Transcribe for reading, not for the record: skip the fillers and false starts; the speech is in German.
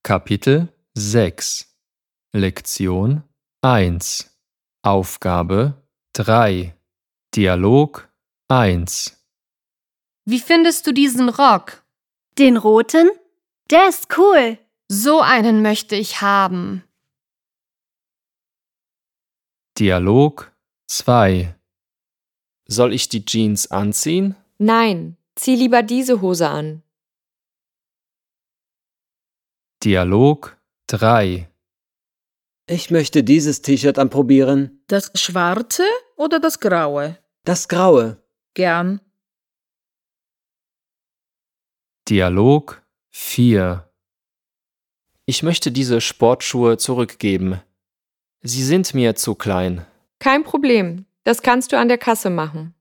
Kapitel 6 Lektion 1 Aufgabe 3 Dialog 1 Wie findest du diesen Rock? Den roten? Der ist cool. So einen möchte ich haben. Dialog 2 Soll ich die Jeans anziehen? Nein, zieh lieber diese Hose an. Dialog 3 Ich möchte dieses T-Shirt anprobieren. Das schwarze oder das graue? Das graue. Gern. Dialog 4 Ich möchte diese Sportschuhe zurückgeben. Sie sind mir zu klein. Kein Problem, das kannst du an der Kasse machen.